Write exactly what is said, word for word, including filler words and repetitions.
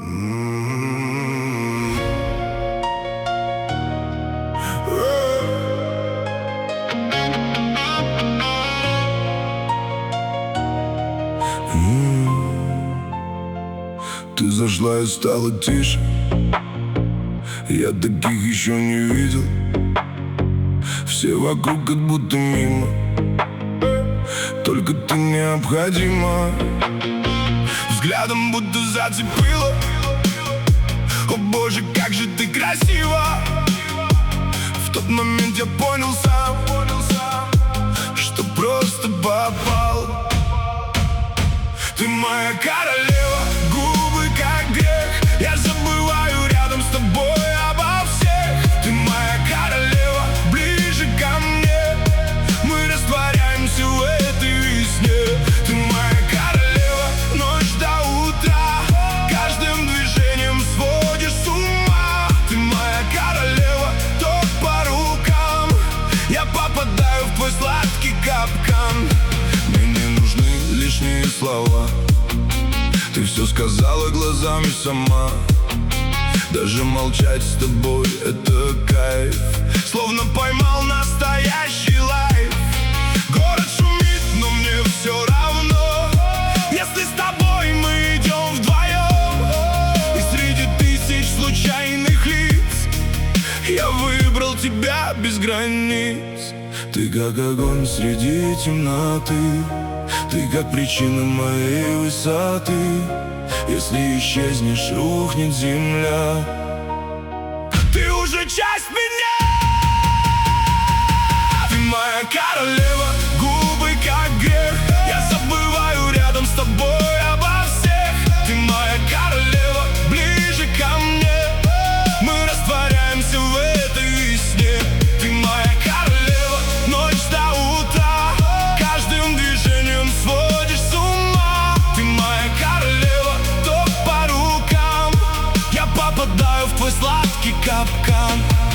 Ты зашла и стало тише. Я таких еще не видел. Все вокруг как будто мимо, только ты необходима. Взглядом будто зацепила. О боже, как же ты красива. В тот момент я понял сам, что просто попал. Ты моя королева, губы как грех. Я забываю рядом с тобой обо всех. Ты моя королева, ближе ко мне. Мы растворяемся в этой весне. Ты моя королева, ночь до утра. Каждым движением сводишь с ума. Ты моя королева, ток по рукам. Я попадаю в твой сладкий капкан. Мне не нужны лишние слова. Ты все сказала глазами сама. Даже молчать с тобой — это кайф. Словно поймал настоящий лайф. Город шумит, но мне все равно, если с тобой мы идем вдвоем. И среди тысяч случайных лиц я выбрал тебя без границ. Ты как огонь среди темноты. Ты как причина моей высоты. Если исчезнешь, рухнет земля. Ты уже часть меня. Ты моя королева, губы как грех. Я забываю рядом с тобой обо всех. Ты моя королева, ближе ко мне. Мы растворяемся в этой весне. Ты моя королева, ночь до утра. Каждым движением сводишь с ума. Ты моя королева, ток по рукам. Я попадаю в твой сладкий капкан.